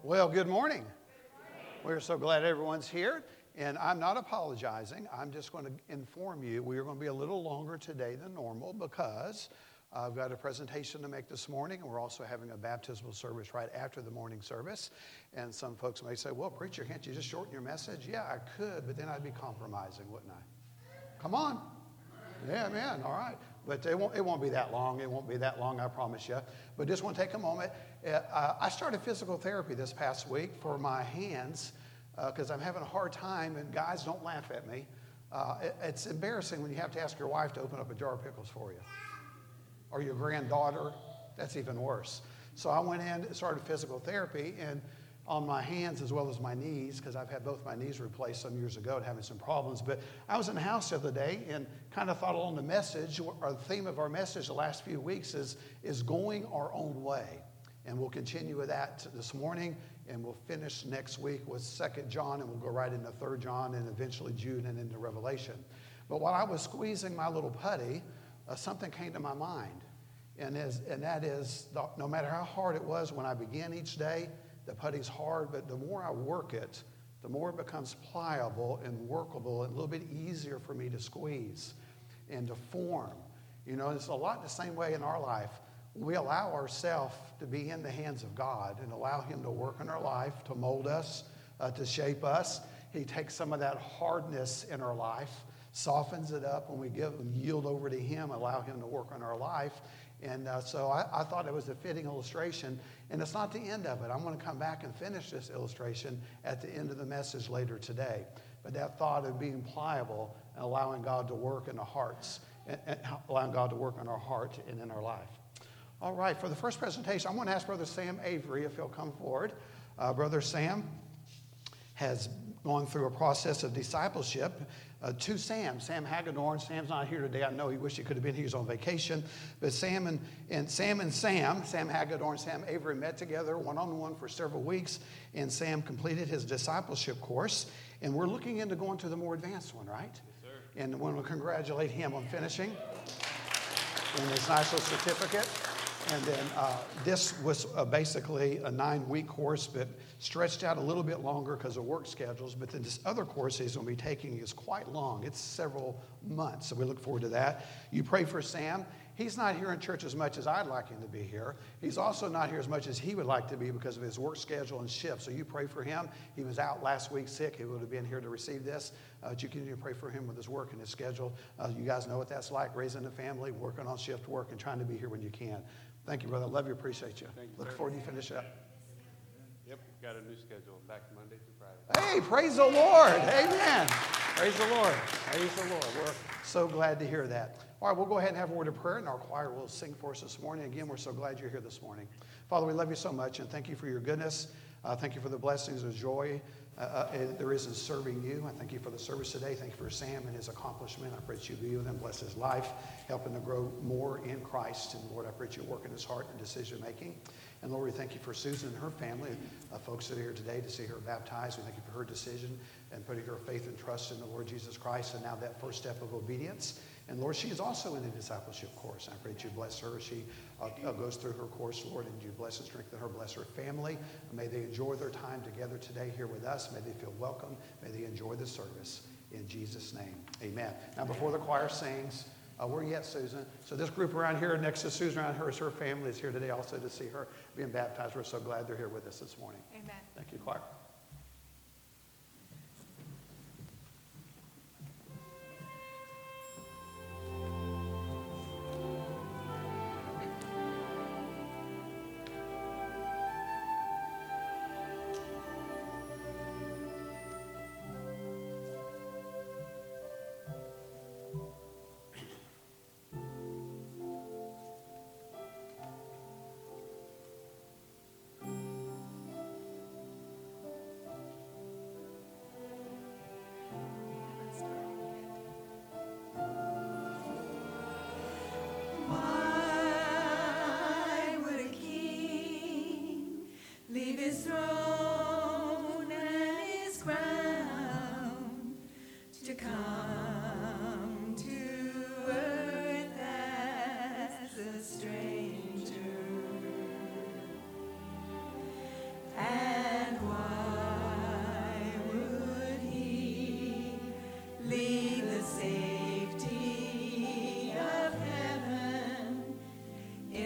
Well, good morning. We're so glad everyone's here, and I'm not apologizing. I'm just going to inform you we are going to be a little longer today than normal because I've got a presentation to make this morning, and we're also having a baptismal service right after the morning service. And some folks may say, well, preacher, can't you just shorten your message? Yeah, I could, but then I'd be compromising, wouldn't I? Come on. Yeah, man, all right. But it won't be that long. It won't be that long, I promise you. But just want to take a moment. I started physical therapy this past week for my hands because I'm having a hard time, and guys, don't laugh at me. It's embarrassing when you have to ask your wife to open up a jar of pickles for you. Or your granddaughter. That's even worse. So I went in and started physical therapy, and on my hands as well as my knees, because I've had both my knees replaced some years ago and having some problems. But I was in the house the other day and kind of thought along the message, or the theme of our message the last few weeks is going our own way. And we'll continue with that this morning, and we'll finish next week with 2 John, and we'll go right into 3 John, and eventually Jude, and into Revelation. But while I was squeezing my little putty, something came to my mind. And that is, no matter how hard it was when I began each day, the putty's hard, but the more I work it, the more it becomes pliable and workable and a little bit easier for me to squeeze and to form. You know, it's a lot the same way in our life. We allow ourselves to be in the hands of God and allow Him to work in our life, to mold us, to shape us. He takes some of that hardness in our life, softens it up when we yield over to Him, allow Him to work in our life. And so I thought it was a fitting illustration. And it's not the end of it. I'm going to come back and finish this illustration at the end of the message later today. But that thought of being pliable and allowing God to work in our hearts, and allowing God to work in our heart and in our life. All right, for the first presentation, I'm going to ask Brother Sam Avery if he'll come forward. Brother Sam has gone through a process of discipleship to Sam Hagedorn. Sam's not here today. I know he wished he could have been here. He's on vacation. But Sam Hagedorn, Sam Avery met together one-on-one for several weeks, and Sam completed his discipleship course. And we're looking into going to the more advanced one, right? Yes, sir. And I want to congratulate him on finishing and his nice little certificate. And then this was basically a 9-week course, but stretched out a little bit longer because of work schedules. But then this other course he's going to be taking is quite long. It's several months, so we look forward to that. You pray for Sam. He's not here in church as much as I'd like him to be here. He's also not here as much as he would like to be because of his work schedule and shift. So you pray for him. He was out last week sick. He would have been here to receive this. But you continue to pray for him with his work and his schedule. You guys know what that's like, raising a family, working on shift work, and trying to be here when you can. Thank you, brother. Love you. Appreciate you. Thank you, Look sir. forward to you finish up. Yep, got a new schedule. Back Monday through Friday. Hey, praise the Lord. Amen. Praise the Lord. Praise the Lord. We're so glad to hear that. All right, we'll go ahead and have a word of prayer, and our choir will sing for us this morning. Again, we're so glad you're here this morning. Father, we love you so much, and thank you for your goodness. Thank you for the blessings of joy there is in serving you. I thank you for the service today. Thank you for Sam and his accomplishment. I pray that you be with him, bless his life, help him to grow more in Christ. And Lord, I pray that you work in his heart and decision making. And Lord, we thank you for Susan and her family, folks that are here today to see her baptized. We thank you for her decision and putting her faith and trust in the Lord Jesus Christ, and now that first step of obedience. And Lord, she is also in a discipleship course. I pray that you bless her as she goes through her course, Lord, and you bless and strengthen her, bless her family. May they enjoy their time together today here with us. May they feel welcome. May they enjoy the service. In Jesus' name, amen. Now, before the choir sings, where are you at, Susan? So this group around here, next to Susan around her, is her family is here today also to see her being baptized. We're so glad they're here with us this morning. Amen. Thank you, choir.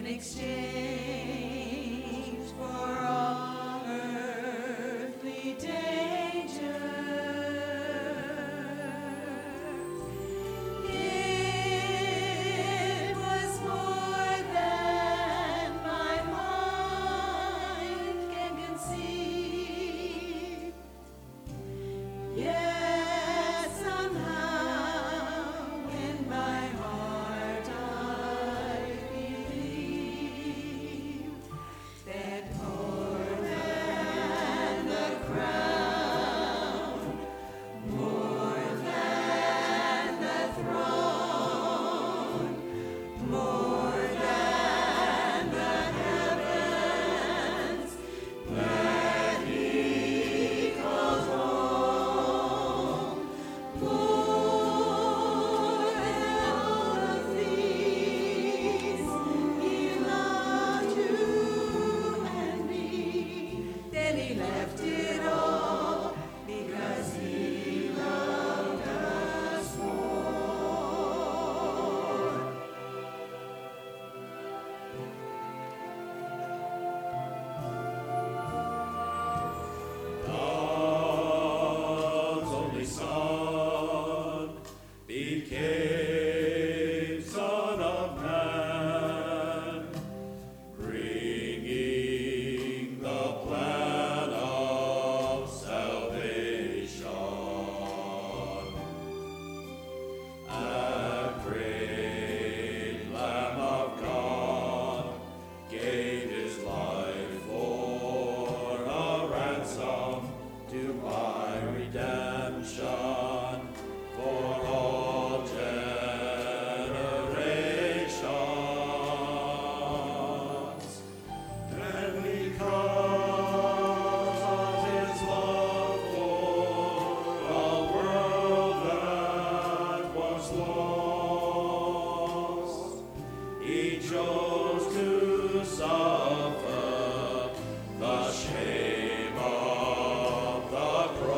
exchange for all earthly danger. It was more than my mind can conceive. Yet somehow in my heart I believe that more than the crown, more than the throne, more than the heavens that he calls home, more than all of these, he loved you and me. Then he left it all because he loved us more. God's only Son became Son of Man, bringing the plan of salvation. A great Lamb of God gave his life for a ransom to buy redemption for all generations. And because of his love for a world that was lost, he chose to suffer the shame of the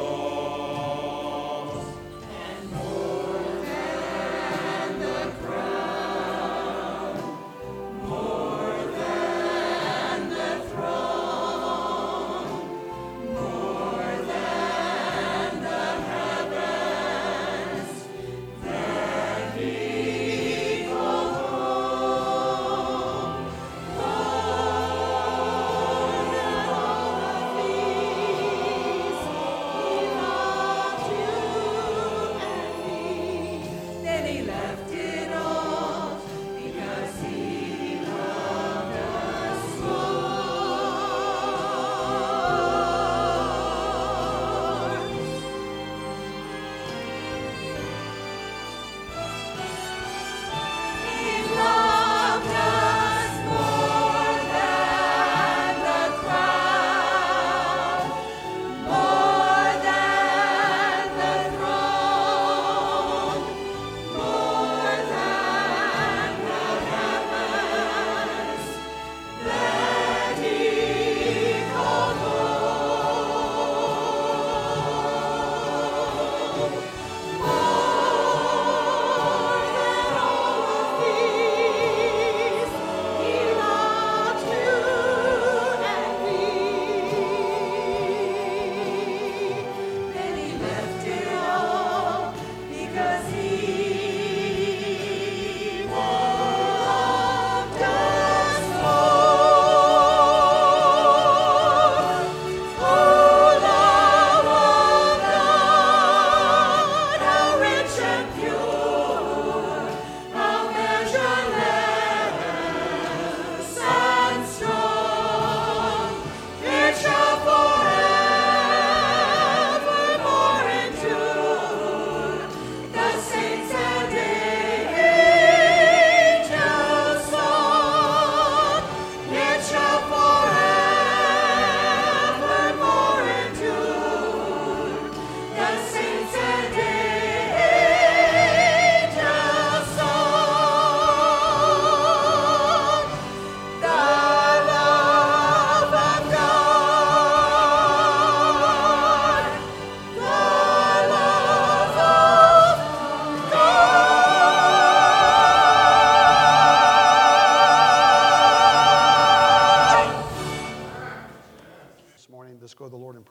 cross. And more than the crown, more than the throne, more than the heavens that he called home, more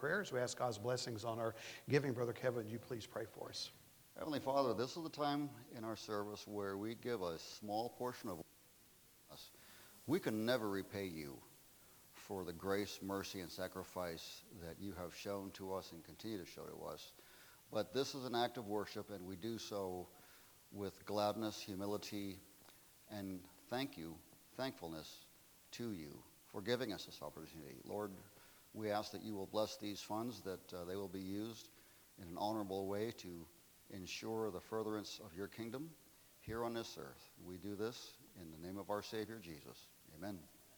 prayers. We ask God's blessings on our giving. Brother Kevin, would you please pray for us? Heavenly Father, this is the time in our service where we give a small portion of us. We can never repay you for the grace, mercy, and sacrifice that you have shown to us and continue to show to us. But this is an act of worship, and we do so with gladness, humility, and thankfulness to you for giving us this opportunity. Lord, we ask that you will bless these funds, that they will be used in an honorable way to ensure the furtherance of your kingdom here on this earth. We do this in the name of our Savior, Jesus. Amen.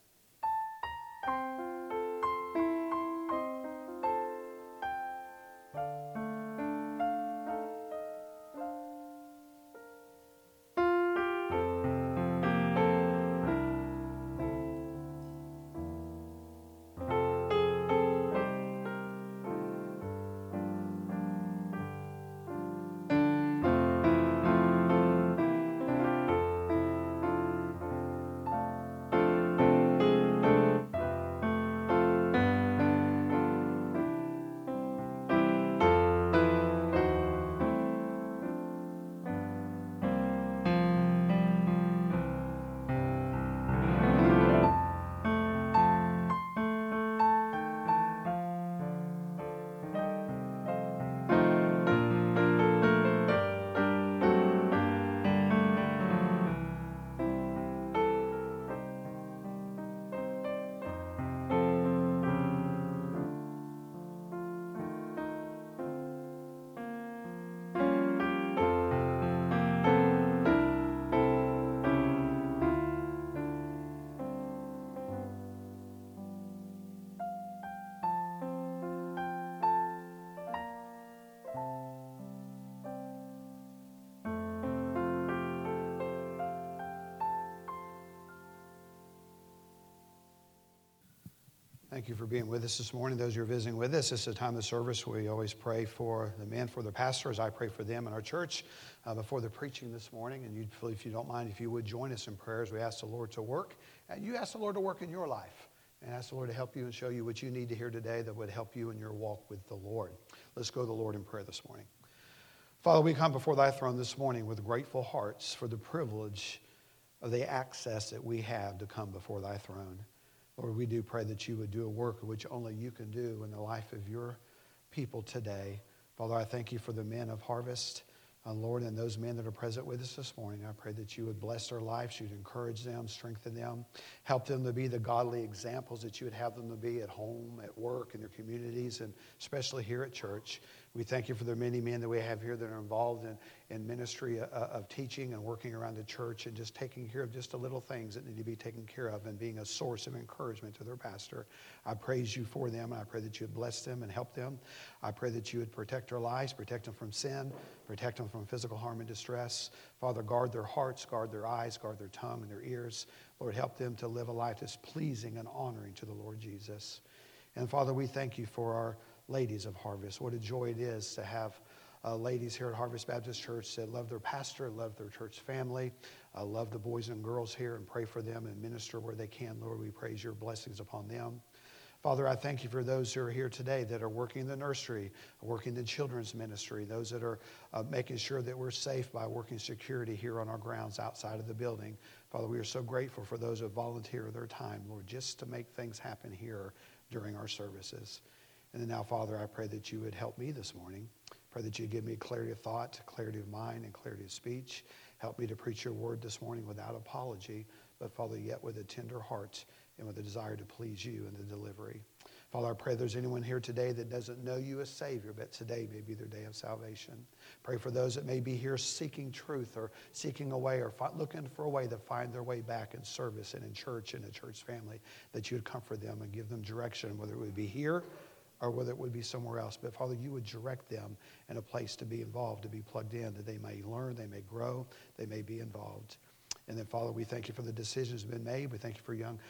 Thank you for being with us this morning. Those who are visiting with us, this is a time of service where we always pray for the men, for the pastors. I pray for them in our church before the preaching this morning. And if you don't mind, if you would join us in prayers, we ask the Lord to work. And you ask the Lord to work in your life. And ask the Lord to help you and show you what you need to hear today that would help you in your walk with the Lord. Let's go to the Lord in prayer this morning. Father, we come before thy throne this morning with grateful hearts for the privilege of the access that we have to come before thy throne. Lord, we do pray that you would do a work which only you can do in the life of your people today. Father, I thank you for the men of Harvest, Lord, and those men that are present with us this morning. I pray that you would bless their lives, you'd encourage them, strengthen them, help them to be the godly examples that you would have them to be at home, at work, in their communities, and especially here at church. We thank you for the many men that we have here that are involved in ministry of teaching and working around the church and just taking care of just the little things that need to be taken care of and being a source of encouragement to their pastor. I praise you for them, and I pray that you would bless them and help them. I pray that you would protect their lives, protect them from sin, protect them from physical harm and distress. Father, guard their hearts, guard their eyes, guard their tongue and their ears. Lord, help them to live a life that's pleasing and honoring to the Lord Jesus. And Father, we thank you for our ladies of Harvest. What a joy it is to have ladies here at Harvest Baptist Church that love their pastor, love their church family, love the boys and girls here, and pray for them and minister where they can. Lord, we praise your blessings upon them. Father, I thank you for those who are here today that are working in the nursery, working in children's ministry, those that are making sure that we're safe by working security here on our grounds outside of the building. Father, we are so grateful for those who volunteer their time, Lord, just to make things happen here during our services. And then now, Father, I pray that you would help me this morning. Pray that you give me clarity of thought, clarity of mind, and clarity of speech. Help me to preach your word this morning without apology, but, Father, yet with a tender heart and with a desire to please you in the delivery. Father, I pray there's anyone here today that doesn't know you as Savior, but today may be their day of salvation. Pray for those that may be here seeking truth or seeking a way or looking for a way to find their way back in service and in church and a church family, that you would comfort them and give them direction, whether it would be here or whether it would be somewhere else. But Father, you would direct them in a place to be involved, to be plugged in, that they may learn, they may grow, they may be involved. And then, Father, we thank you for the decisions that have been made. We thank you for young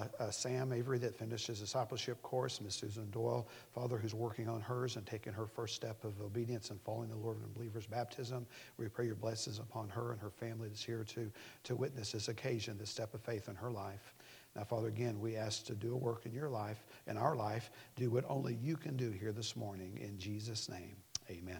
Sam Avery that finished his discipleship course, Miss Susan Doyle, Father, who's working on hers and taking her first step of obedience and following the Lord in believer's baptism. We pray your blessings upon her and her family that's here to witness this occasion, this step of faith in her life. Now, Father, again, we ask to do a work in your life, in our life, do what only you can do here this morning. In Jesus' name, amen.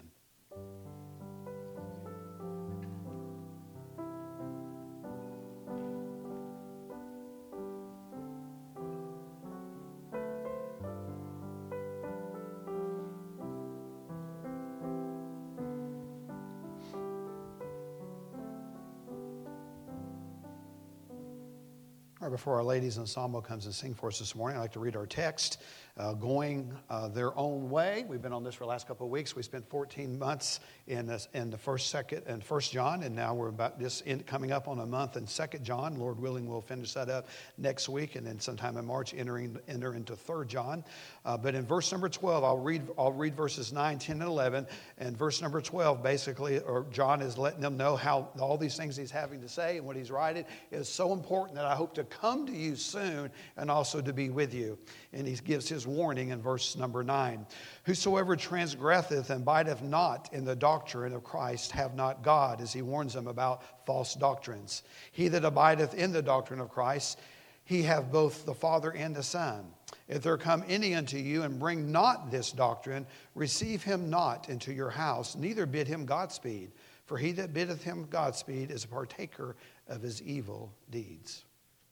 All right, before our ladies ensemble comes and sing for us this morning, I'd like to read our text, Going Their Own Way. We've been on this for the last couple of weeks. We spent 14 months in the first John, and now we're about coming up on a month in 2 John. Lord willing, we'll finish that up next week, and then sometime in March enter into 3 John. But in verse number 12, I'll read verses 9, 10, and 11. And verse number 12, basically, or John is letting them know how all these things he's having to say and what he's writing is so important that I hope to come to you soon and also to be with you. And he gives his warning in verse number 9. Whosoever transgresseth and abideth not in the doctrine of Christ have not God, as he warns them about false doctrines. He that abideth in the doctrine of Christ, he have both the Father and the Son. If there come any unto you and bring not this doctrine, receive him not into your house, neither bid him Godspeed. For he that biddeth him Godspeed is a partaker of his evil deeds.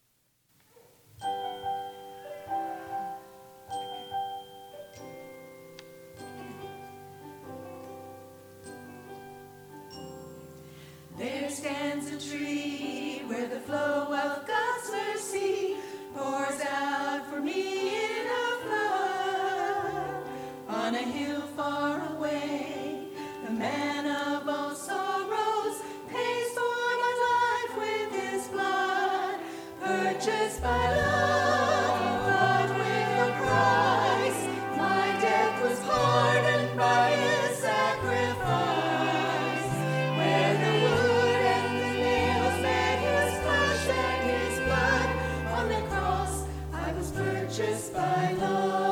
There stands a tree where the flow of God's mercy pours out for me in a flood. On a hill far away, the man of all sorrows pays for my life with his blood, purchased by love, bought with a price. My debt was pardoned by his sacrifice. Where the wood and the nails met his flesh and his blood, on the cross I was purchased by love.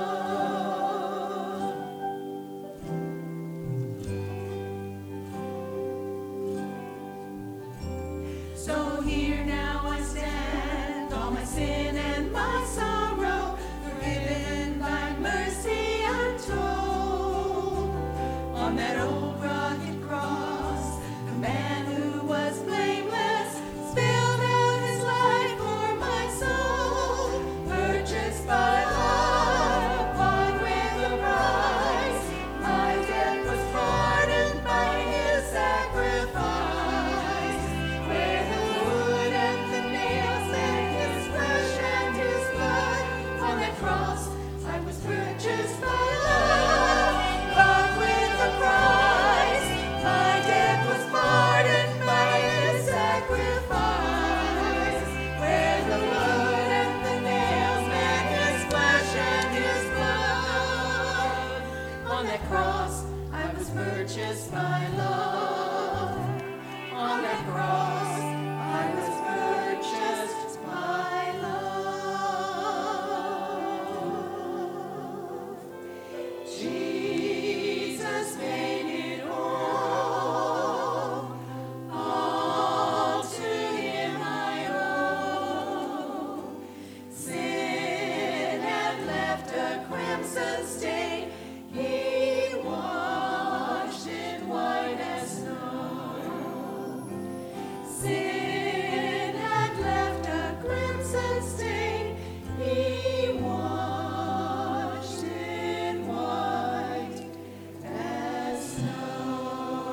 So here now I stand, all my sin and my sorrow, forgiven by mercy untold. On that old rugged cross, the man who was blameless spilled out his life for my soul, purchased by love, bought with a price. My debt was pardoned by his sacrifice. Where the wood and the nails met his flesh and his blood, on that cross I was purchased by love, bought with a price. My debt was pardoned by his sacrifice. Where the wood and the nails met his flesh and his blood, on that cross I was purchased by love. On that cross I was purchased by love. Jesus made it all to him I owe. Sin had left a crimson stain, he washed it white as snow. Sin had left a crimson stain, he washed it white as snow.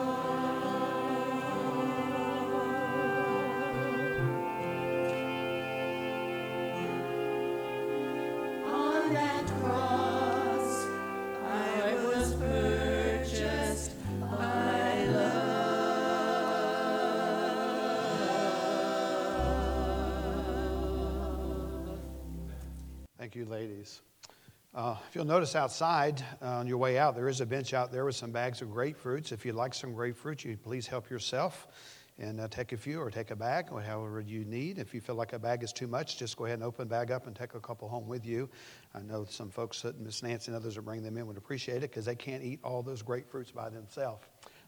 On that cross, I was purchased by love. Thank you, ladies. If you'll notice outside on your way out, there is a bench out there with some bags of grapefruits. If you'd like some grapefruit, you please help yourself and take a few or take a bag or however you need. If you feel like a bag is too much, just go ahead and open the bag up and take a couple home with you. I know some folks, Miss Nancy and others, are bringing them in, would appreciate it because they can't eat all those grapefruits by themselves.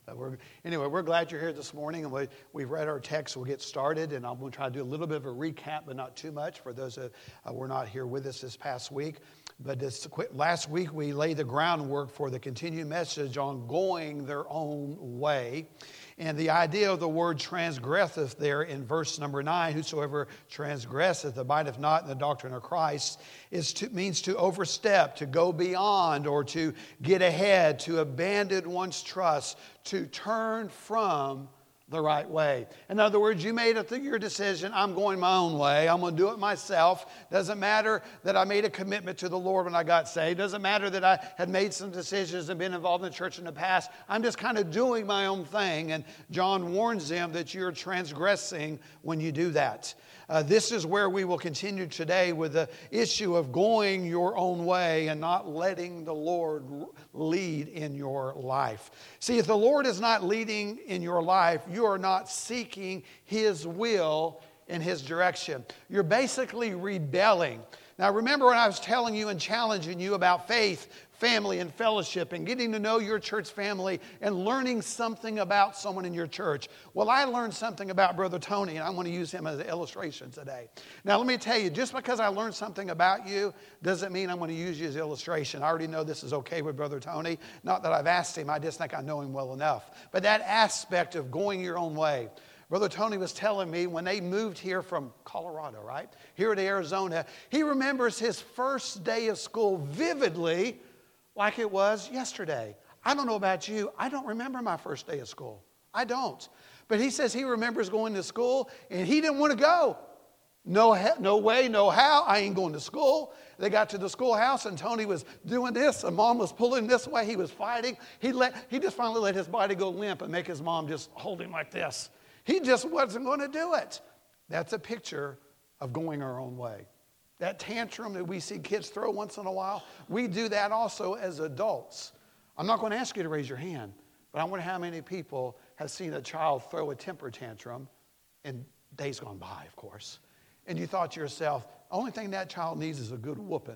Anyway, we're glad you're here this morning, and we've read our text. We'll get started, and I'm going to try to do a little bit of a recap, but not too much for those that were not here with us this past week. But last week, we laid the groundwork for the continued message on going their own way. And the idea of the word transgresseth there in verse number 9, whosoever transgresseth, abideth not in the doctrine of Christ, means to overstep, to go beyond, or to get ahead, to abandon one's trust, to turn from the right way. In other words, you made your decision, I'm going my own way, I'm going to do it myself. Doesn't matter that I made a commitment to the Lord when I got saved. Doesn't matter that I had made some decisions and been involved in the church in the past. I'm just kind of doing my own thing. And John warns them that you're transgressing when you do that. This is where we will continue today with the issue of going your own way and not letting the Lord lead in your life. See, if the Lord is not leading in your life, you are not seeking His will in His direction. You're basically rebelling. Now, remember when I was telling you and challenging you about faith, family, and fellowship, and getting to know your church family and learning something about someone in your church? Well, I learned something about Brother Tony, and I want to use him as an illustration today. Now, let me tell you, just because I learned something about you doesn't mean I'm going to use you as an illustration. I already know this is okay with Brother Tony. Not that I've asked him, I just think I know him well enough. But that aspect of going your own way. Brother Tony was telling me when they moved here from Colorado, right, here to Arizona, he remembers his first day of school vividly like it was yesterday. I don't know about you. I don't remember my first day of school. I don't. But he says he remembers going to school and he didn't want to go. No way, no how. I ain't going to school. They got to the schoolhouse and Tony was doing this and Mom was pulling this way. He was fighting. He just finally let his body go limp and make his mom just hold him like this. He just wasn't going to do it. That's a picture of going our own way. That tantrum that we see kids throw once in a while, we do that also as adults. I'm not going to ask you to raise your hand, but I wonder how many people have seen a child throw a temper tantrum in days gone by, of course. And you thought to yourself, the only thing that child needs is a good whooping.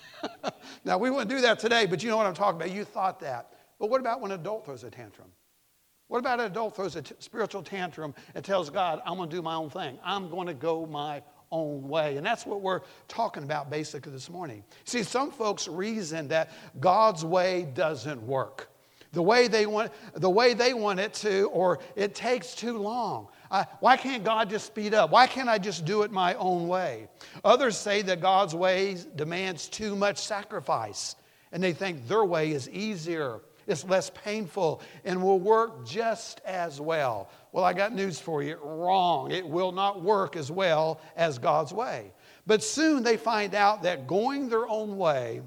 Now, we wouldn't do that today, but you know what I'm talking about. You thought that. But what about when an adult throws a tantrum? What about an adult throws a spiritual tantrum and tells God, I'm going to do my own thing. I'm going to go my own way. And that's what we're talking about basically this morning. See, some folks reason that God's way doesn't work. The way they want it to, or it takes too long. Why can't God just speed up? Why can't I just do it my own way? Others say that God's way demands too much sacrifice. And they think their way is easier. It's less painful and will work just as well. Well, I got news for you. Wrong. It will not work as well as God's way. But soon they find out that going their own way,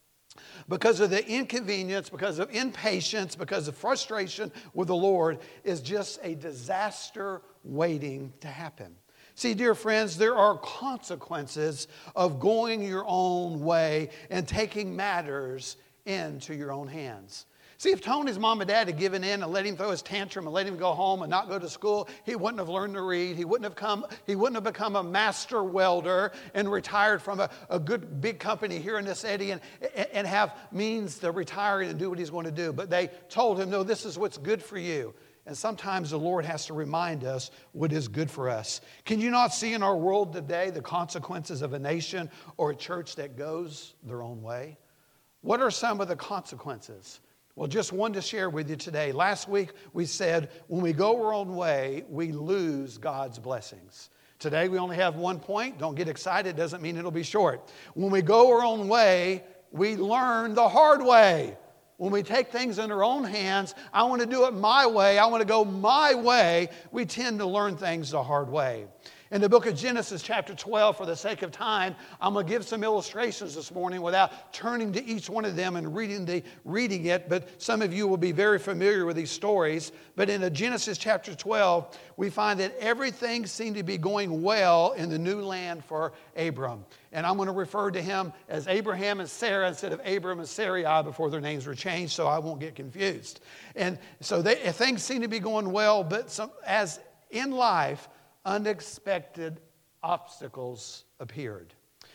because of the inconvenience, because of impatience, because of frustration with the Lord, is just a disaster waiting to happen. See, dear friends, there are consequences of going your own way and taking matters into your own hands. See, if Tony's mom and dad had given in and let him throw his tantrum and let him go home and not go to school, he wouldn't have learned to read. He wouldn't have become a master welder and retired from a good big company here in this city and have means to retire and do what he's going to do. But they told him, no, this is what's good for you. And sometimes the Lord has to remind us what is good for us. Can you not see in our world today the consequences of a nation or a church that goes their own way? What are some of the consequences? Well, just one to share with you today. Last week we said when we go our own way, we lose God's blessings. Today we only have 1 point. Don't get excited. Doesn't mean it'll be short. When we go our own way, we learn the hard way. When we take things in our own hands, I want to do it my way, I want to go my way, we tend to learn things the hard way. In the book of Genesis chapter 12, for the sake of time, I'm going to give some illustrations this morning without turning to each one of them and reading it, but some of you will be very familiar with these stories. But in Genesis chapter 12, we find that everything seemed to be going well in the new land for Abram. And I'm going to refer to him as Abraham and Sarah instead of Abram and Sarai before their names were changed, so I won't get confused. And so things seem to be going well, but as in life, unexpected obstacles appeared.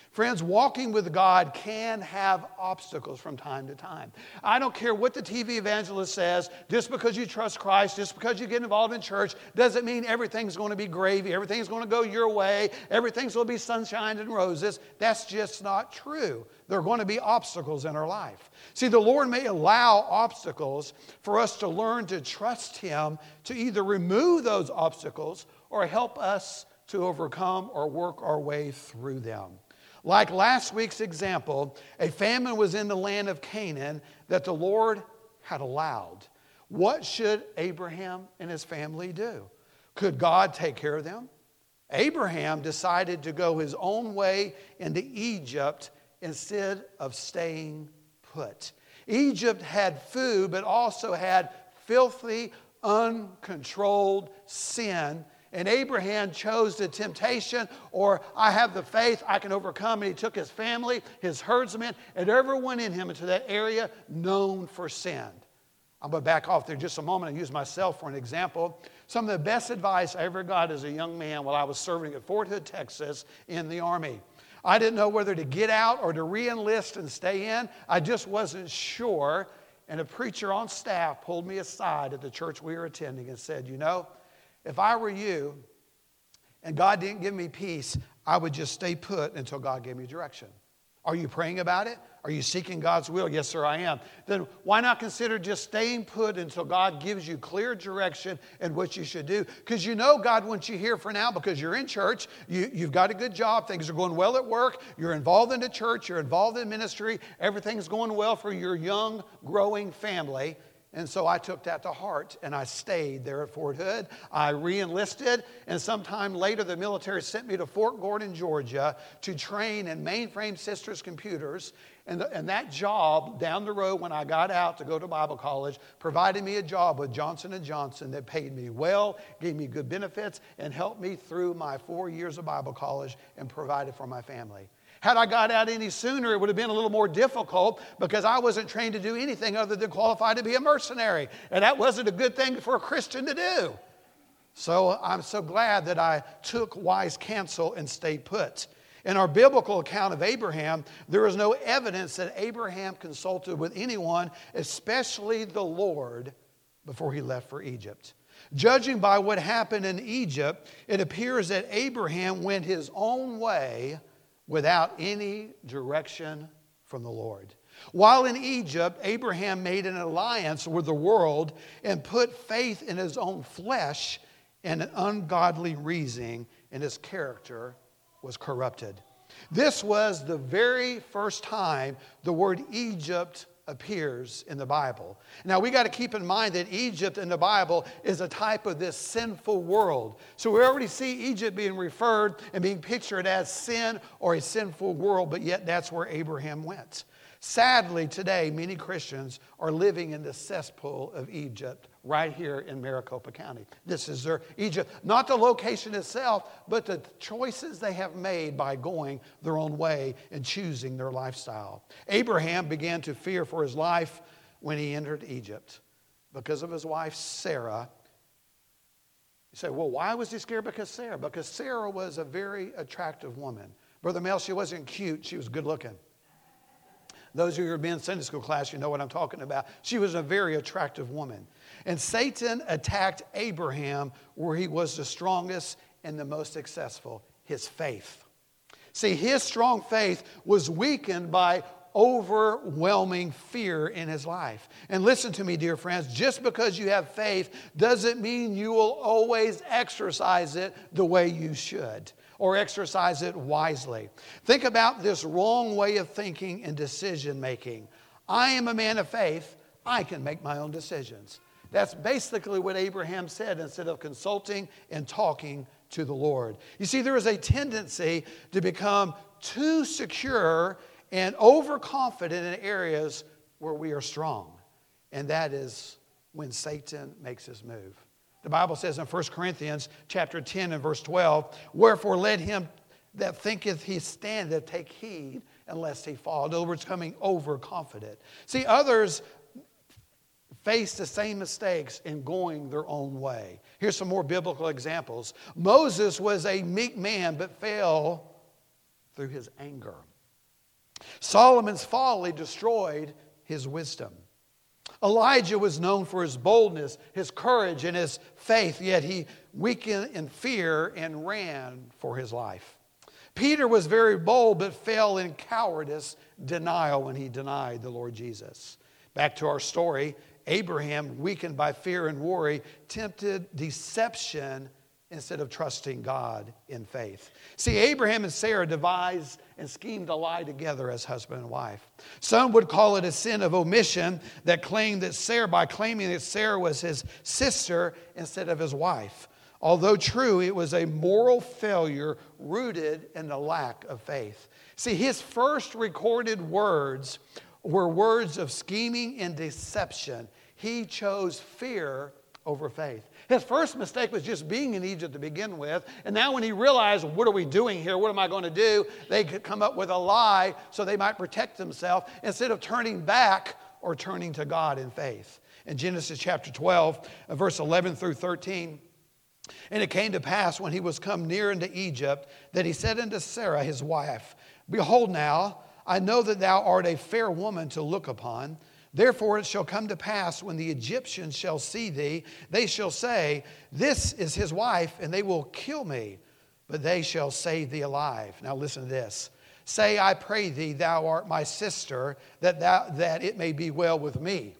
Friends, walking with God can have obstacles from time to time. I don't care what the TV evangelist says, just because you trust Christ, just because you get involved in church, doesn't mean everything's going to be gravy, everything's going to go your way, everything's going to be sunshine and roses. That's just not true. There are going to be obstacles in our life. See, the Lord may allow obstacles for us to learn to trust Him to either remove those obstacles or help us to overcome or work our way through them. Like last week's example, a famine was in the land of Canaan that the Lord had allowed. What should Abraham and his family do? Could God take care of them? Abraham decided to go his own way into Egypt instead of staying put. Egypt had food, but also had filthy, uncontrolled sin. And Abraham chose the temptation, or I have the faith, I can overcome. And he took his family, his herdsmen, and everyone in him into that area known for sin. I'm going to back off there just a moment and use myself for an example. Some of the best advice I ever got as a young man while I was serving at Fort Hood, Texas in the Army. I didn't know whether to get out or to re-enlist and stay in. I just wasn't sure. And a preacher on staff pulled me aside at the church we were attending and said, you know, if I were you and God didn't give me peace, I would just stay put until God gave me direction. Are you praying about it? Are you seeking God's will? Yes, sir, I am. Then why not consider just staying put until God gives you clear direction in what you should do? Because you know God wants you here for now because you're in church, you've got a good job, things are going well at work, you're involved in the church, you're involved in ministry, everything's going well for your young, growing family. And so I took that to heart and I stayed there at Fort Hood. I re-enlisted, and sometime later the military sent me to Fort Gordon, Georgia to train in mainframe systems computers. And that job down the road when I got out to go to Bible college provided me a job with Johnson & Johnson that paid me well, gave me good benefits, and helped me through my 4 years of Bible college and provided for my family. Had I got out any sooner, it would have been a little more difficult because I wasn't trained to do anything other than qualify to be a mercenary. And that wasn't a good thing for a Christian to do. So I'm so glad that I took wise counsel and stayed put. In our biblical account of Abraham, there is no evidence that Abraham consulted with anyone, especially the Lord, before he left for Egypt. Judging by what happened in Egypt, it appears that Abraham went his own way without any direction from the Lord. While in Egypt, Abraham made an alliance with the world and put faith in his own flesh and an ungodly reasoning, and his character was corrupted. This was the very first time the word Egypt appears in the Bible. Now we got to keep in mind that Egypt in the Bible is a type of this sinful world. So we already see Egypt being referred and being pictured as sin or a sinful world, but yet that's where Abraham went. Sadly, today, many Christians are living in the cesspool of Egypt right here in Maricopa County. This is their Egypt. Not the location itself, but the choices they have made by going their own way and choosing their lifestyle. Abraham began to fear for his life when he entered Egypt because of his wife, Sarah. You say, well, why was he scared? Because Sarah was a very attractive woman. Brother Mel, she wasn't cute, she was good looking. Those of you who have been in Sunday school class, you know what I'm talking about. She was a very attractive woman. And Satan attacked Abraham where he was the strongest and the most successful, his faith. See, his strong faith was weakened by overwhelming fear in his life. And listen to me, dear friends, just because you have faith doesn't mean you will always exercise it the way you should, or exercise it wisely. Think about this wrong way of thinking and decision making. I am a man of faith. I can make my own decisions. That's basically what Abraham said instead of consulting and talking to the Lord. You see, there is a tendency to become too secure and overconfident in areas where we are strong. And that is when Satan makes his move. The Bible says in 1 Corinthians chapter 10 and verse 12, wherefore let him that thinketh he standeth take heed unless he fall. In other words, coming overconfident. See, others face the same mistakes in going their own way. Here's some more biblical examples. Moses was a meek man but fell through his anger. Solomon's folly destroyed his wisdom. Elijah was known for his boldness, his courage, and his faith, yet he weakened in fear and ran for his life. Peter was very bold but fell in cowardice, denial when he denied the Lord Jesus. Back to our story, Abraham, weakened by fear and worry, tempted deception instead of trusting God in faith. See, Abraham and Sarah devised and schemed to lie together as husband and wife. Some would call it a sin of omission that claimed that Sarah was his sister instead of his wife. Although true, it was a moral failure rooted in the lack of faith. See, his first recorded words were words of scheming and deception. He chose fear over faith. His first mistake was just being in Egypt to begin with. And now when he realized, what are we doing here? What am I going to do? They could come up with a lie so they might protect themselves instead of turning back or turning to God in faith. In Genesis chapter 12, verse 11 through 13, and it came to pass when he was come near unto Egypt that he said unto Sarah his wife, Behold now, I know that thou art a fair woman to look upon. Therefore it shall come to pass when the Egyptians shall see thee, they shall say, This is his wife, and they will kill me, but they shall save thee alive. Now listen to this. Say, I pray thee, thou art my sister, that it may be well with me.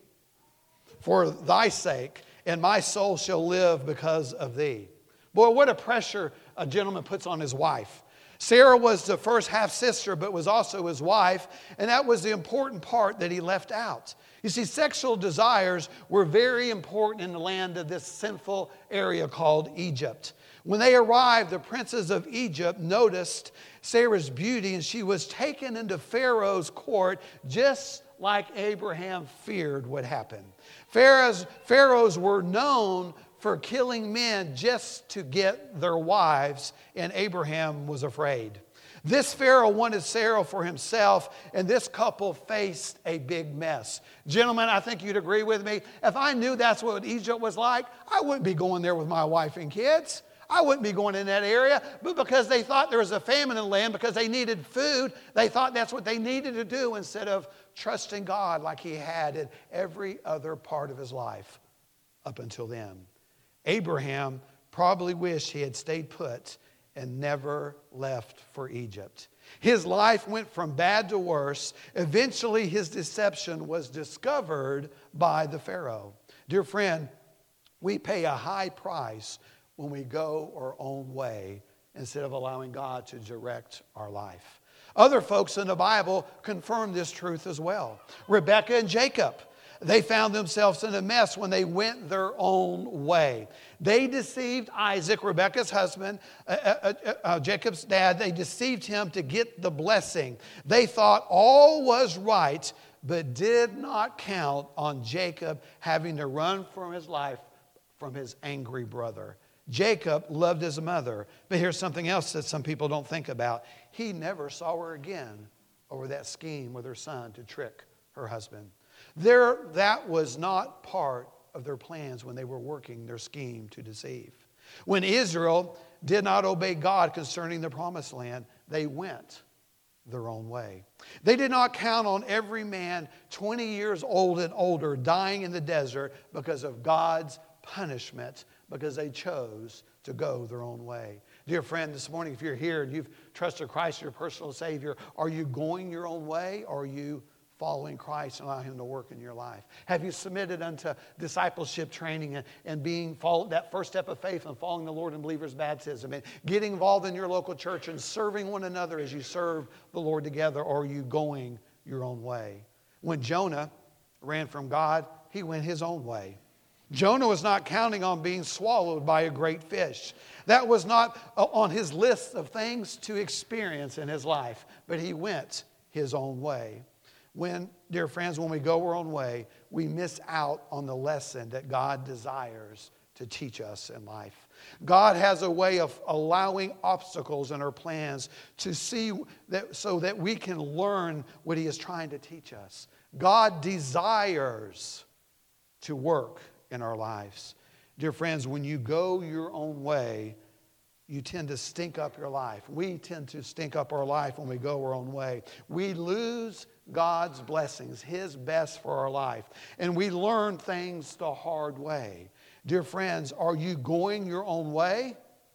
For thy sake, and my soul shall live because of thee. Boy, what a pressure a gentleman puts on his wife. Sarah was the first half-sister, but was also his wife, and that was the important part that he left out. You see, sexual desires were very important in the land of this sinful area called Egypt. When they arrived, the princes of Egypt noticed Sarah's beauty, and she was taken into Pharaoh's court just like Abraham feared would happen. Pharaohs were known for killing men just to get their wives, and Abraham was afraid. This Pharaoh wanted Sarah for himself, and this couple faced a big mess. Gentlemen, I think you'd agree with me. If I knew that's what Egypt was like, I wouldn't be going there with my wife and kids. I wouldn't be going in that area. But because they thought there was a famine in the land, because they needed food, they thought that's what they needed to do instead of trusting God like he had in every other part of his life up until then. Abraham probably wished he had stayed put and never left for Egypt. His life went from bad to worse. Eventually, his deception was discovered by the Pharaoh. Dear friend, we pay a high price when we go our own way instead of allowing God to direct our life. Other folks in the Bible confirm this truth as well. Rebekah and Jacob. They found themselves in a mess when they went their own way. They deceived Isaac, Rebekah's husband, Jacob's dad. They deceived him to get the blessing. They thought all was right, but did not count on Jacob having to run for his life from his angry brother. Jacob loved his mother, but here's something else that some people don't think about. He never saw her again over that scheme with her son to trick her husband. That was not part of their plans when they were working their scheme to deceive. When Israel did not obey God concerning the promised land, they went their own way. They did not count on every man 20 years old and older dying in the desert because of God's punishment, because they chose to go their own way. Dear friend, this morning, if you're here and you've trusted Christ as your personal Savior, are you going your own way, or are you following Christ and allowing him to work in your life? Have you submitted unto discipleship training and being that first step of faith and following the Lord in believer's baptism and getting involved in your local church and serving one another as you serve the Lord together, or are you going your own way? When Jonah ran from God, he went his own way. Jonah was not counting on being swallowed by a great fish. That was not on his list of things to experience in his life, but he went his own way. Dear friends, when we go our own way, we miss out on the lesson that God desires to teach us in life. God has a way of allowing obstacles in our plans to see that, so that we can learn what he is trying to teach us. God desires to work in our lives. Dear friends, when you go your own way, you tend to stink up your life. We tend to stink up our life when we go our own way. We lose God's blessings, His best for our life. And we learn things the hard way. Dear friends, are you going your own way?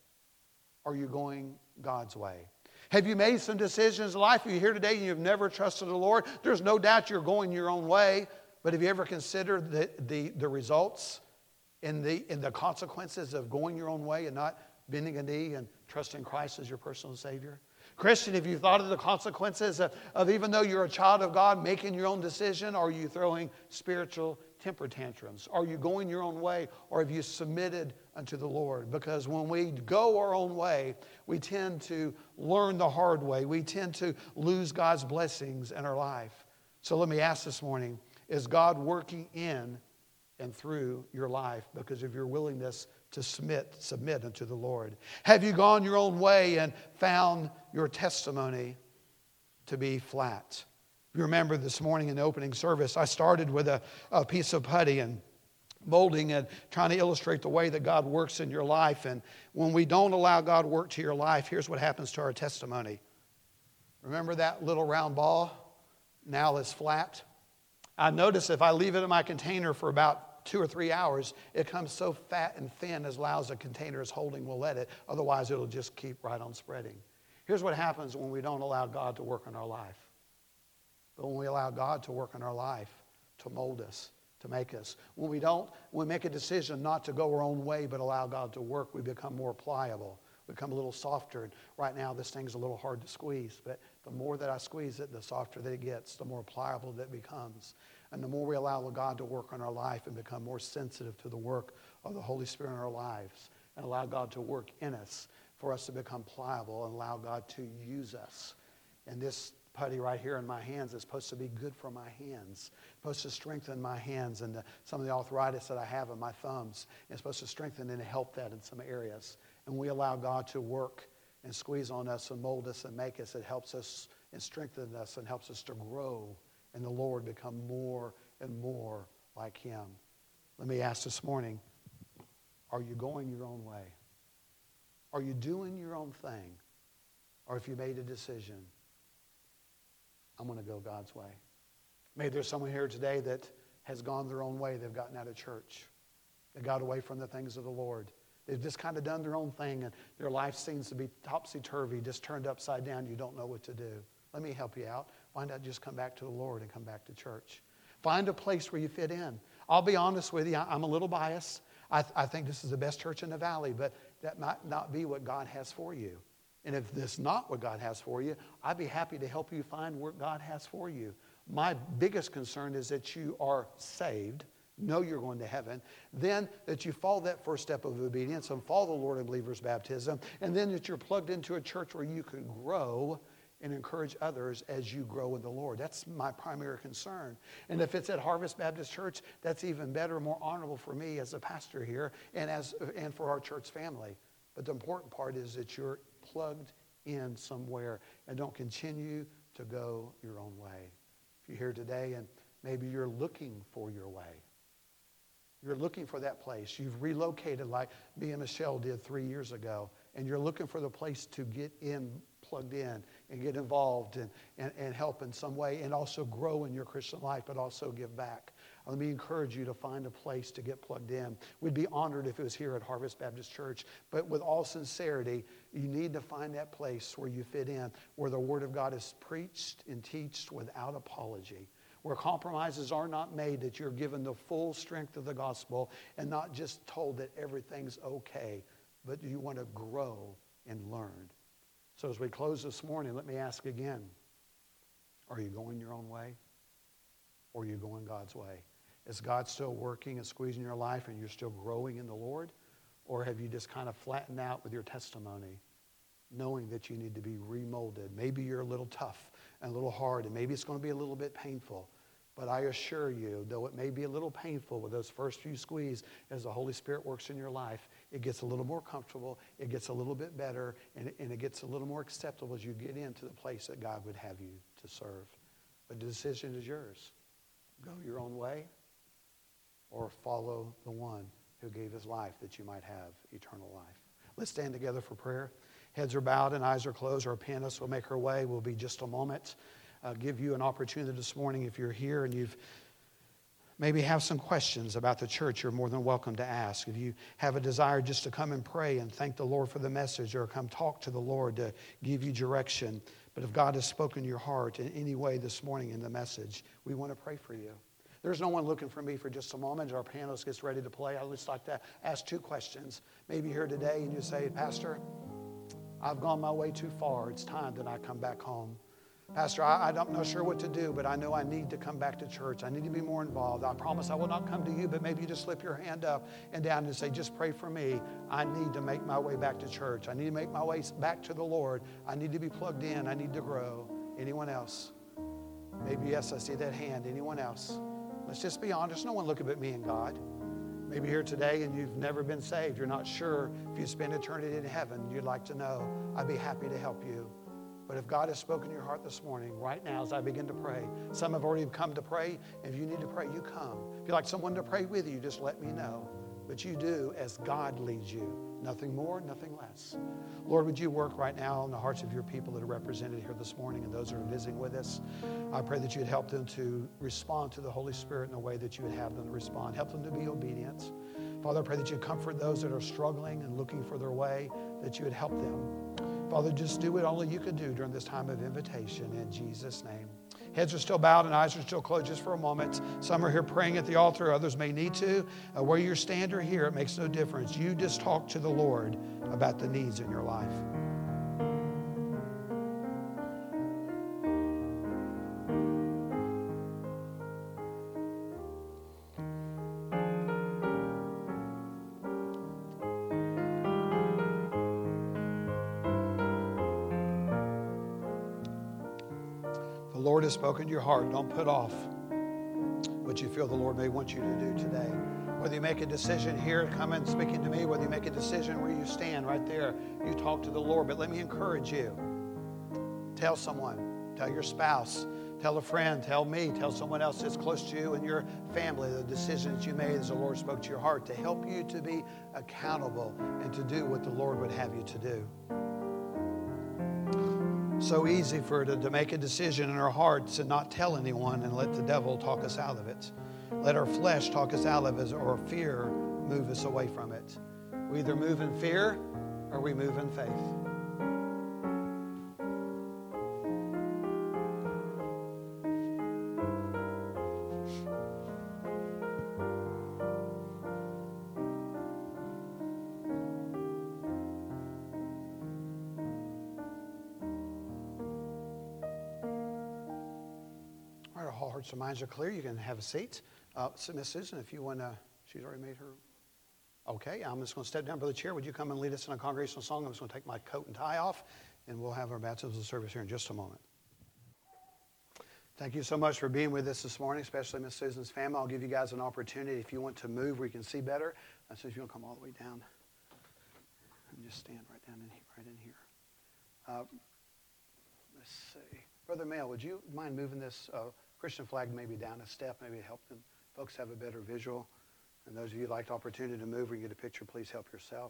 Or are you going God's way? Have you made some decisions in life? Are you here today and you've never trusted the Lord? There's no doubt you're going your own way. But have you ever considered the results and the consequences of going your own way and not bending a knee and trusting Christ as your personal Savior? Christian, have you thought of the consequences of even though you're a child of God, making your own decision? Are you throwing spiritual temper tantrums? Are you going your own way, or have you submitted unto the Lord? Because when we go our own way, we tend to learn the hard way. We tend to lose God's blessings in our life. So let me ask this morning, is God working in and through your life because of your willingness to submit unto the Lord? Have you gone your own way and found your testimony to be flat? You remember this morning in the opening service, I started with a piece of putty and molding and trying to illustrate the way that God works in your life. And when we don't allow God to work to your life, here's what happens to our testimony. Remember that little round ball? Now it's flat. I notice if I leave it in my container for about 2 or 3 hours, it comes so fat and thin as loud as the container is holding will let it. Otherwise, it'll just keep right on spreading. Here's what happens when we don't allow God to work in our life. But when we allow God to work in our life, to mold us, to make us. When we make a decision not to go our own way but allow God to work, we become more pliable. We become a little softer. And right now, this thing's a little hard to squeeze. But the more that I squeeze it, the softer that it gets, the more pliable that it becomes. And the more we allow God to work on our life and become more sensitive to the work of the Holy Spirit in our lives and allow God to work in us for us to become pliable and allow God to use us. And this putty right here in my hands is supposed to be good for my hands. It's supposed to strengthen my hands and some of the arthritis that I have in my thumbs. It's supposed to strengthen and help that in some areas. And we allow God to work and squeeze on us and mold us and make us. It helps us and strengthens us and helps us to grow in the Lord, become more and more like Him. Let me ask this morning, are you going your own way? Are you doing your own thing? Or if you made a decision, I'm going to go God's way. Maybe there's someone here today that has gone their own way. They've gotten out of church. They got away from the things of the Lord. They've just kind of done their own thing, and their life seems to be topsy-turvy, just turned upside down. You don't know what to do. Let me help you out. Why not just come back to the Lord and come back to church? Find a place where you fit in. I'll be honest with you. I'm a little biased. I think this is the best church in the valley, but that might not be what God has for you. And if this is not what God has for you, I'd be happy to help you find what God has for you. My biggest concern is that you are saved, know you're going to heaven, then that you follow that first step of obedience and follow the Lord and believer's baptism, and then that you're plugged into a church where you can grow and encourage others as you grow in the Lord. That's my primary concern. And if it's at Harvest Baptist Church, that's even better, more honorable for me as a pastor here and for our church family. But the important part is that you're plugged in somewhere and don't continue to go your own way. If you're here today and maybe you're looking for your way, you're looking for that place. You've relocated like me and Michelle did 3 years ago, and you're looking for the place to get in, plugged in, and get involved and help in some way, and also grow in your Christian life, but also give back. Let me encourage you to find a place to get plugged in. We'd be honored if it was here at Harvest Baptist Church, but with all sincerity, you need to find that place where you fit in, where the Word of God is preached and taught without apology, where compromises are not made, that you're given the full strength of the gospel and not just told that everything's okay, but you want to grow and learn. So as we close this morning, let me ask again, are you going your own way or are you going God's way? Is God still working and squeezing your life and you're still growing in the Lord? Or have you just kind of flattened out with your testimony, knowing that you need to be remolded? Maybe you're a little tough and a little hard, and maybe it's going to be a little bit painful. But I assure you, though it may be a little painful with those first few squeezes, as the Holy Spirit works in your life, it gets a little more comfortable, it gets a little bit better, and it gets a little more acceptable as you get into the place that God would have you to serve. But the decision is yours. Go your own way or follow the one who gave his life that you might have eternal life. Let's stand together for prayer. Heads are bowed and eyes are closed. Our pianist will make her way. Will be just a moment. Give you an opportunity this morning. If you're here and you've maybe have some questions about the church, you're more than welcome to ask. If you have a desire just to come and pray and thank the Lord for the message, or come talk to the Lord to give you direction. But if God has spoken to your heart in any way this morning in the message, we want to pray for you. There's no one looking for me for just a moment. Our pianist gets ready to play. I'd just like to ask 2 questions. Maybe here today and you say, Pastor, I've gone my way too far. It's time that I come back home. Pastor, I'm not sure what to do, but I know I need to come back to church. I need to be more involved. I promise I will not come to you, but maybe you just slip your hand up and down and say, just pray for me. I need to make my way back to church. I need to make my way back to the Lord. I need to be plugged in. I need to grow. Anyone else? Maybe, yes, I see that hand. Anyone else? Let's just be honest. No one looking but me and God. Maybe here today and you've never been saved. You're not sure if you spend eternity in heaven. You'd like to know. I'd be happy to help you. But if God has spoken to your heart this morning, right now as I begin to pray, some have already come to pray. If you need to pray, you come. If you'd like someone to pray with you, just let me know. But you do as God leads you. Nothing more, nothing less. Lord, would you work right now in the hearts of your people that are represented here this morning and those that are visiting with us. I pray that you would help them to respond to the Holy Spirit in a way that you would have them to respond. Help them to be obedient. Father, I pray that you comfort those that are struggling and looking for their way, that you would help them. Father, just do what only you could do during this time of invitation in Jesus' name. Heads are still bowed and eyes are still closed just for a moment. Some are here praying at the altar. Others may need to. Where you stand or here, it makes no difference. You just talk to the Lord about the needs in your life. The Lord has spoken to your heart. Don't put off what you feel the Lord may want you to do today. Whether you make a decision here, come and speaking to me, whether you make a decision where you stand right there, you talk to the Lord. But let me encourage you. Tell someone, tell your spouse, tell a friend, tell me, tell someone else that's close to you and your family the decisions you made as the Lord spoke to your heart to help you to be accountable and to do what the Lord would have you to do. So easy for her to make a decision in our hearts and not tell anyone and let the devil talk us out of it. Let our flesh talk us out of it or fear move us away from it. We either move in fear or we move in faith. All hearts and minds are clear. You can have a seat. So Miss Susan, if you want to, she's already made her. Okay, I'm just going to step down for the chair. Would you come and lead us in a congregational song? I'm just going to take my coat and tie off, and we'll have our baptismal service here in just a moment. Thank you so much for being with us this morning, especially Miss Susan's family. I'll give you guys an opportunity if you want to move where you can see better. So if you want to come all the way down and just stand right down in here, right in here. Let's see. Brother Mail, would you mind moving this Christian flag maybe down a step, maybe to help them folks have a better visual? And those of you who'd like the opportunity to move or get a picture, please help yourself.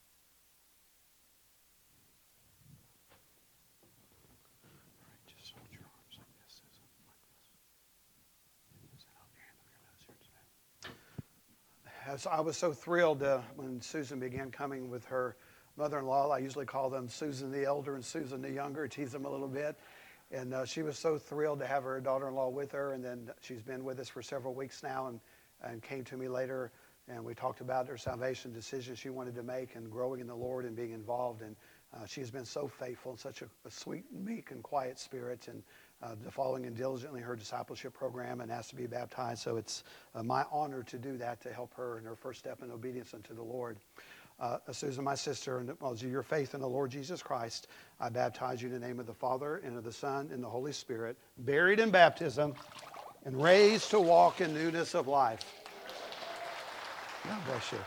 All right, just hold your arms like this, Susan, like this. And hold your hand on your nose here today. I was so thrilled when Susan began coming with her mother-in-law. I usually call them Susan the elder and Susan the younger, tease them a little bit. And she was so thrilled to have her daughter-in-law with her. And then she's been with us for several weeks now and came to me later. And we talked about her salvation decision she wanted to make and growing in the Lord and being involved. And she has been so faithful and such a sweet, meek, and quiet spirit. And following and diligently her discipleship program and asked to be baptized. So it's my honor to do that, to help her in her first step in obedience unto the Lord. Susan, my sister, and as your faith in the Lord Jesus Christ, I baptize you in the name of the Father, and of the Son, and the Holy Spirit, buried in baptism, and raised to walk in newness of life. God bless you.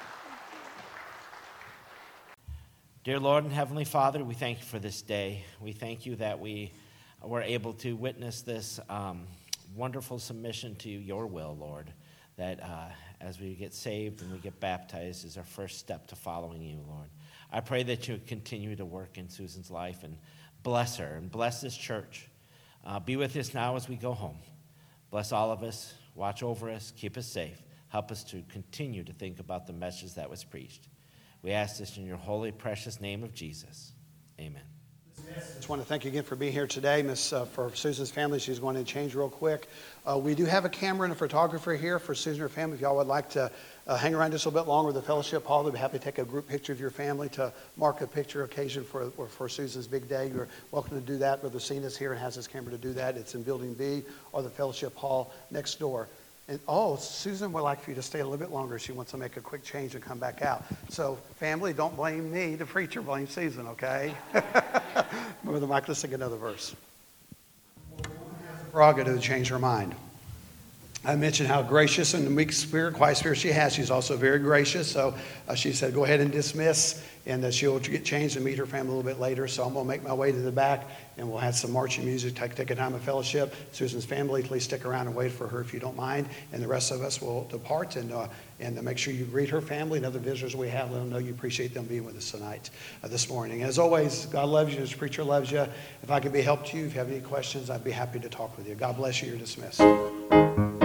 Dear Lord and Heavenly Father, we thank you for this day. We thank you that we were able to witness this wonderful submission to your will, Lord, that as we get saved and we get baptized is our first step to following you, Lord. I pray that you continue to work in Susan's life and bless her and bless this church. Be with us now as we go home. Bless all of us. Watch over us. Keep us safe. Help us to continue to think about the message that was preached. We ask this in your holy, precious name of Jesus. Amen. I just want to thank you again for being here today. For Susan's family, she's going to change real quick. We do have a camera and a photographer here for Susan and her family. If y'all would like to hang around just a little bit longer with the fellowship hall, they'd be happy to take a group picture of your family to mark a picture occasion for Susan's big day. You're welcome to do that. Brother Cena's here and has his camera to do that. It's in Building B or the fellowship hall next door. And Susan would like for you to stay a little bit longer. She wants to make a quick change and come back out. So, family, don't blame me, the preacher. Blame Susan, okay? Brother Mike, let's sing another verse. Prerogative to change her mind. I mentioned how gracious and meek spirit, quiet spirit she has. She's also very gracious. So she said, go ahead and dismiss, and that she'll get changed and meet her family a little bit later. So I'm going to make my way to the back, and we'll have some marching music, take a time of fellowship. Susan's family, please stick around and wait for her if you don't mind. And the rest of us will depart, and make sure you greet her family and other visitors we have. Let them know you appreciate them being with us tonight, this morning. As always, God loves you. This preacher loves you. If I can be help to you, if you have any questions, I'd be happy to talk with you. God bless you. You're dismissed.